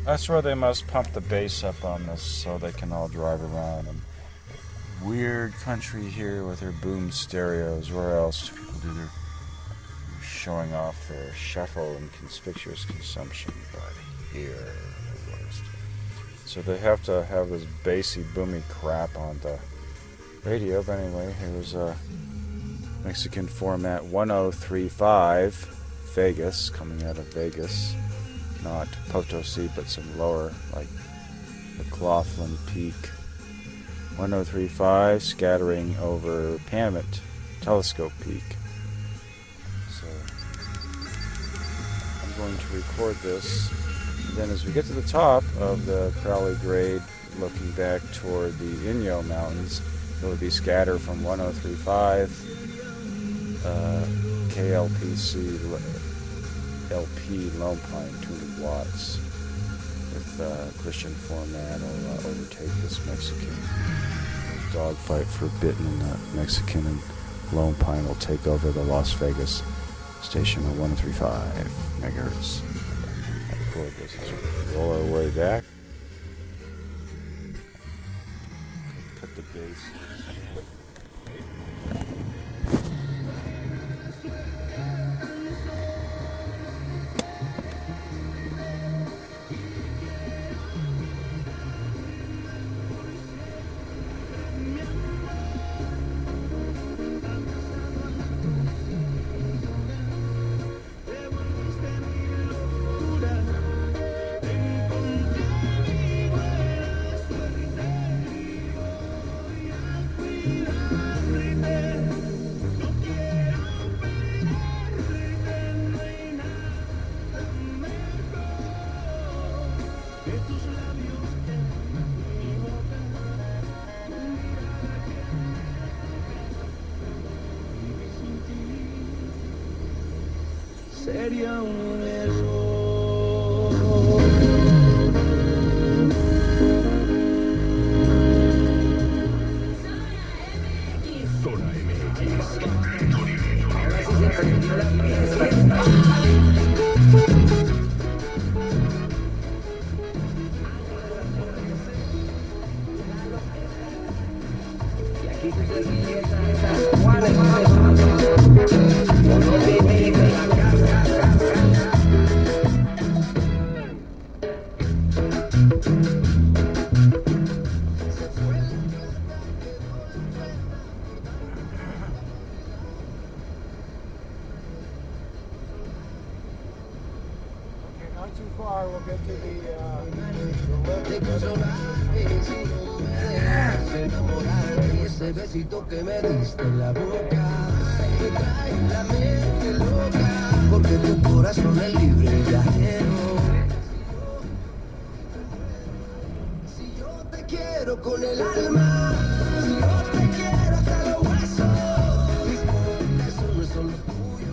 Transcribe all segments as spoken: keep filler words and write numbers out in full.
That's where they must pump the bass up on this so they can all drive around. And weird country here with their boom stereos. Where else do people do their showing off their shuffle and conspicuous consumption? But here, the worst. So they have to have this bassy, boomy crap on the radio. But anyway, here's a Mexican format one oh three point five Vegas, coming out of Vegas. Not Potosi, but some lower, like McLaughlin Peak. one oh three point five scattering over Panamint Telescope Peak. So I'm going to record this. And then as we get to the top of the Crowley Grade, looking back toward the Inyo Mountains, it will be scattered from one oh three point five uh, K L P C L P Lone Pine two hundred watts with uh, Christian format will uh, overtake this Mexican dogfight forbidden, and the Mexican and Lone Pine will take over the Las Vegas station at one oh three point five megahertz. I record this as we roll our way back. Cut the bass. Sería un error. Zona M X. Y aquí tus servilletas, Juanes, too far, we'll get to the, uh, the ese besito que me diste en la boca me trae la mente loca, porque tu corazón es libre y ajeno. Si yo te quiero con el alma, si yo te quiero hasta los huesos, mis corazones son los tuyos.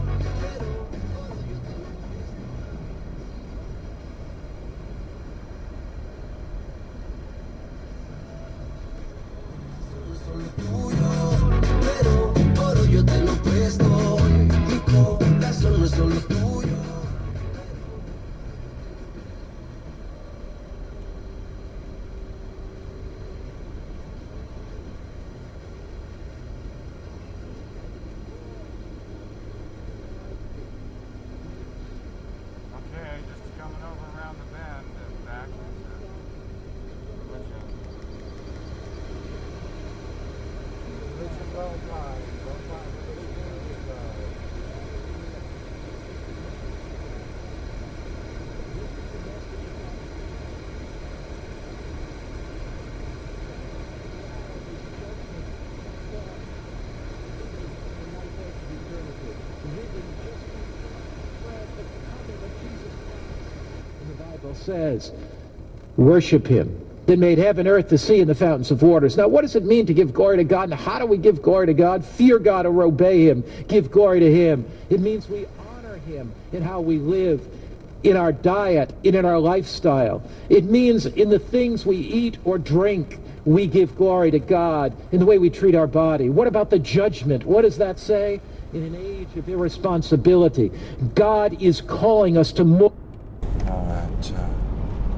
Says, worship him that made heaven, earth, the sea, and the fountains of waters. Now, what does it mean to give glory to God? And how do we give glory to God? Fear God or obey him. Give glory to him. It means we honor him in how we live, in our diet, and in our lifestyle. It means in the things we eat or drink, we give glory to God in the way we treat our body. What about the judgment? What does that say? In an age of irresponsibility, God is calling us to more. Now that uh,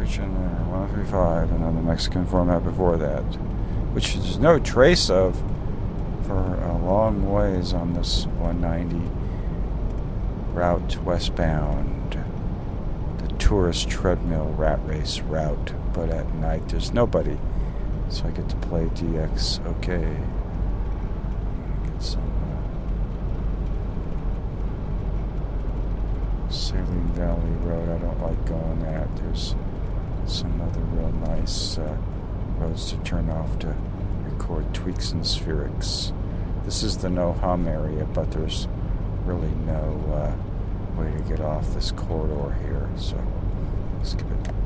Switch in there, one oh three five, and then the Mexican format before that, which there's no trace of for a long ways on this one ninety route westbound, the tourist treadmill rat race route, but at night there's nobody, so I get to play D X. Okay, get some uh, Saline Valley Road. I don't like going that. There's some other real nice uh, roads to turn off to record tweaks and spherics. This is the no hum area, but there's really no uh, way to get off this corridor here, so skip it.